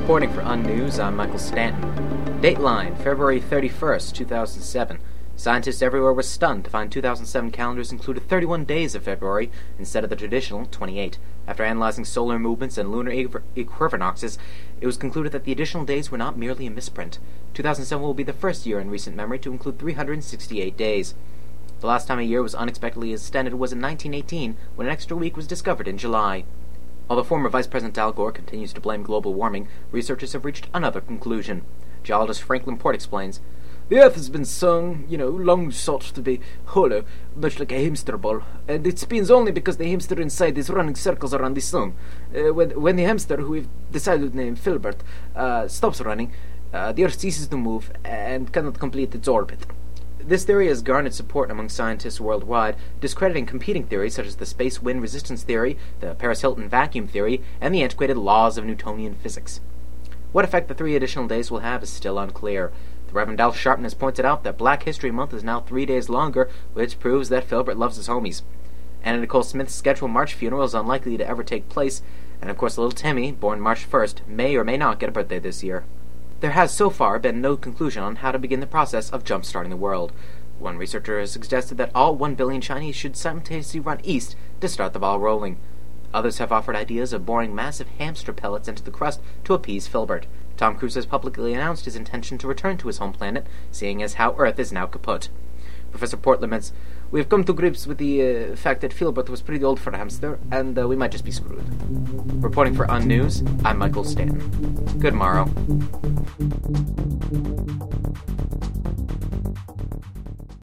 Reporting for Unnews, I'm Michael Stanton. Dateline, February 31st, 2007. Scientists everywhere were stunned to find 2007 calendars included 31 days of February instead of the traditional 28. After analyzing solar movements and lunar equinoxes, it was concluded that the additional days were not merely a misprint. 2007 will be the first year in recent memory to include 368 days. The last time a year was unexpectedly extended was in 1918, when an extra week was discovered in July. Although former Vice President Al Gore continues to blame global warming, researchers have reached another conclusion. Geologist Franklin Port explains, "The Earth has been sung, long sought to be hollow, much like a hamster ball, and it spins only because the hamster inside is running circles around the sun. When the hamster, who we've decided to name Filbert, stops running, the Earth ceases to move and cannot complete its orbit." This theory has garnered support among scientists worldwide, discrediting competing theories such as the space wind resistance theory, the Paris-Hilton vacuum theory, and the antiquated laws of Newtonian physics. What effect the 3 additional days will have is still unclear. The Reverend Al Sharpton has pointed out that Black History Month is now 3 days longer, which proves that Filbert loves his homies. Anna Nicole Smith's scheduled March funeral is unlikely to ever take place, and of course little Timmy, born March 1st, may or may not get a birthday this year. There has so far been no conclusion on how to begin the process of jump-starting the world. One researcher has suggested that all 1 billion Chinese should simultaneously run east to start the ball rolling. Others have offered ideas of boring massive hamster pellets into the crust to appease Filbert. Tom Cruise has publicly announced his intention to return to his home planet, seeing as how Earth is now kaput. Professor Port laments, "We have come to grips with the fact that Filbert was pretty old for a hamster, and we might just be screwed." Reporting for Unnews, I'm Michael Stanton. Good morrow.